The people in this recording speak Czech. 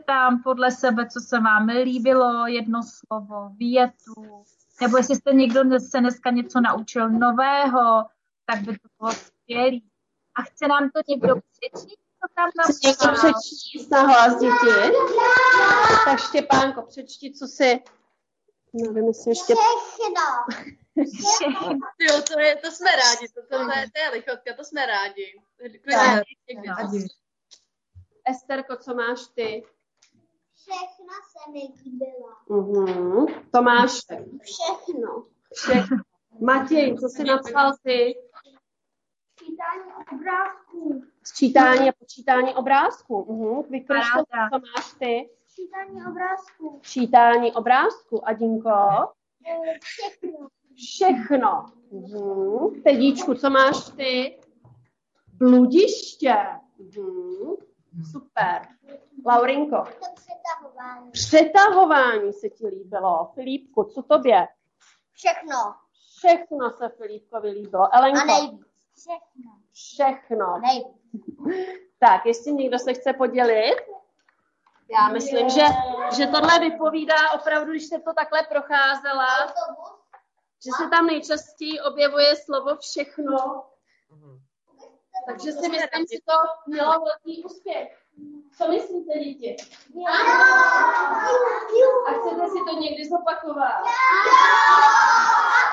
tam podle sebe, co se vám líbilo, jedno slovo, větu, nebo jestli jste někdo se dneska něco naučil nového, tak by to bylo skvělý. A chce nám to někdo přečíst, co tam napsal? Chce někdo přečíst na hlas, děti? Tak Štěpánko, přečti, co si... Nevím, jestli ještě... Jo, to jsme rádi, to je lichotka, to jsme rádi. Esterko, co máš ty? Všechno se mi líbilo. Tomáš? Všechno. Matěj, co jsi napsal ty? Čítání obrázků. Sčítání a počítání obrázků. Vykryšlo, co máš ty? Čítání obrázků. Čítání obrázků. A Dinko? Všechno. Všechno. Tedíčku, co máš ty? Bludiště. Super. Laurinko? To přetahování. Přetahování se ti líbilo. Filipku, co tobě? Všechno. Všechno se Filipkovi líbilo. Elenko? A nejvíc. Všechno. Všechno. Nejvíc. Tak, jestli někdo se chce podělit? Já myslím, že tohle vypovídá opravdu, když jste to takhle procházela, že se tam nejčastěji objevuje slovo všechno. Takže si myslím, že to mělo velký úspěch. Co myslíte, děti? A chcete si to někdy zopakovat?